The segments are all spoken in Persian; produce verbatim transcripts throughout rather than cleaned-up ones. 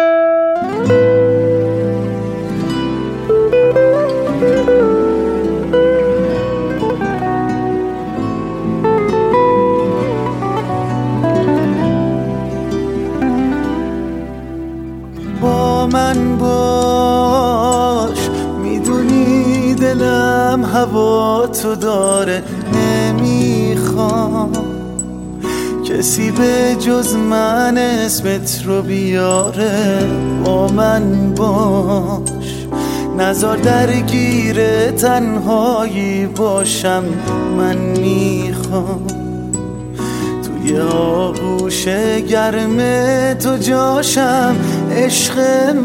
با من باش، میدونی دلم هوا تو داره، نمیخوام کسی به جز من اسمت رو بیاره. با من باش، نذار درگیر تنهایی باشم، من میخوام توی آغوش گرم تو جاشم، عشق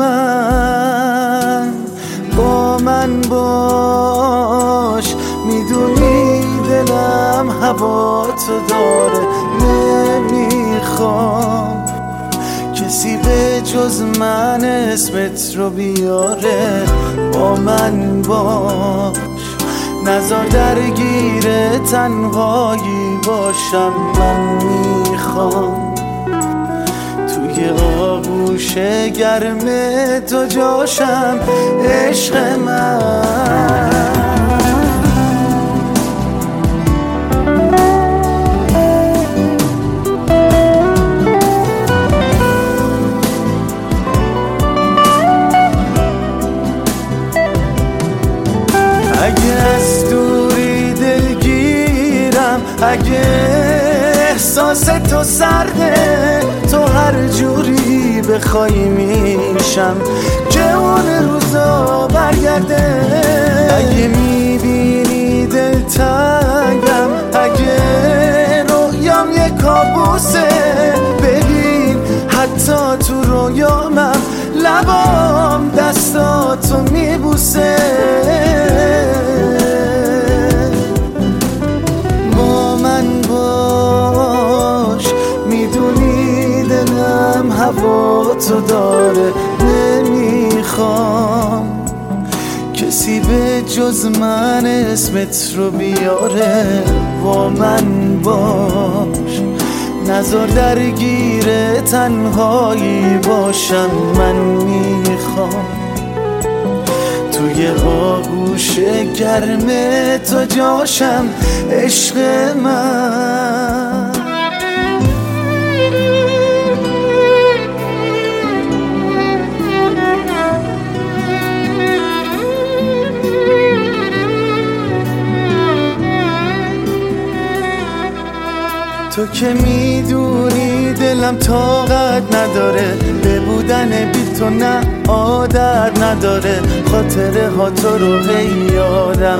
من. با من باش، میدونی دلم هوا تو داره، نمیخوام کسی به جز من اسمت رو بیاره. با من باش، نذار درگیر تنهایی باشم، من میخوام توی آغوش گرم تو جاشم، عشق من. اگه از دوری دلگیرم، اگه احساس تو سرده، تو هر جوری بخوای میشم که اون روزا برگرده. اگه میبینی دلتنگم، اگه رویام یه کابوسه، ببین حتی تو رویامم لبام دستاتو میبوسه. با من باش، میدونی دلم هوا تو داره، نمیخوام کسی به جز من اسمت رو بیاره. با من باش، نذار درگیر تنهایی باشم، من میخوام توی آغوش گرم تو جاشم، عشق من. تو که میدونی دلم طاقت نداره، به بودن بی تو نه عادت نداره. خاطره ها تو رو هی یادم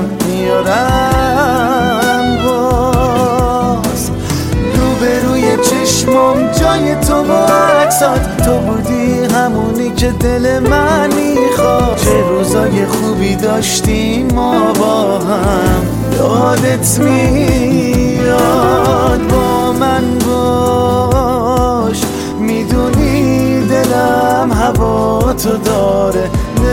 میارم، باز روبروی چشمم جای تو و عکسات، تو بودی همونی که دل من میخواد. چه روزای خوبی داشتیم ما با هم، یادت میاد. با من باش، میدونی دلم هوا تو داره،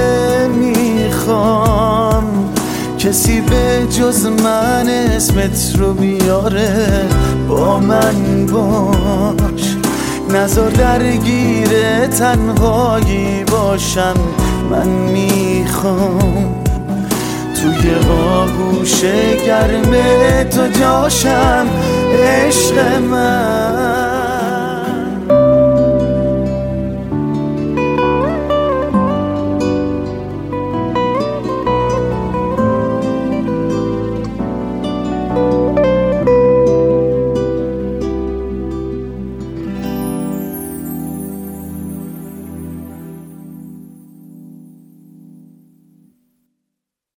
نمیخوام کسی به جز من اسمت رو بیاره. با من باش، نذار درگیر تنهایی باشم، من میخوام توی آغوش گرم تو جاشم، عشق من.